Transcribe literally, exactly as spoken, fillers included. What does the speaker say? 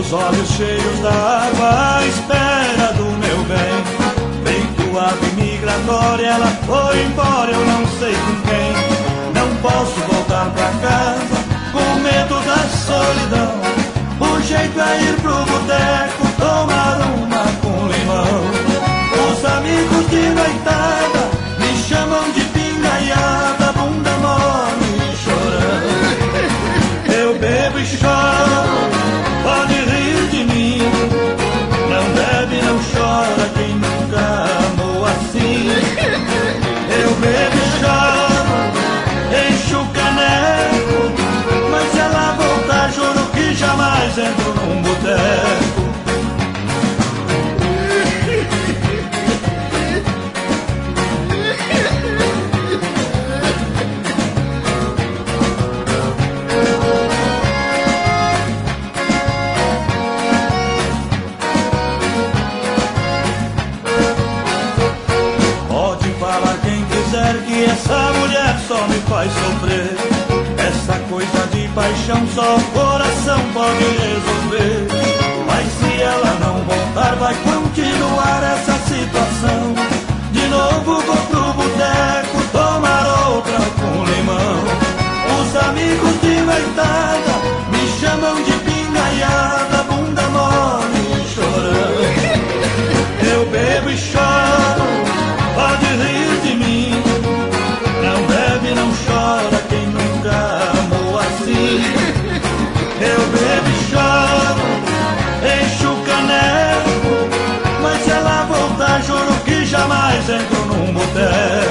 os olhos cheios d'água à espera do meu bem. Feito ave migratória, ela foi embora, eu não sei com quem. Não posso voltar pra casa com medo da solidão. O jeito é ir pro boteco, tomar uma com limão. Os amigos de noitada me chamam de pingaiada, bunda mole e chorando. Eu bebo e choro, pode rir de mim. Não bebe, não chora quem nunca amou assim. Eu bebo e choro, encho o caneco, mas se ela voltar juro que jamais entro num boteco. Que essa mulher só me faz sofrer. Essa coisa de paixão só o coração pode resolver. Mas se ela não voltar, vai continuar essa situação. De novo vou pro boteco tomar outra com limão. Os amigos de noitada me chamam de pingaiada, bunda mole e chorando. Eu bebo e choro, pode rir de mim. Não bebe, não chora quem nunca amou assim. Eu bebo e choro, encho o caneco, mas se ela voltar juro que jamais entro num boteco.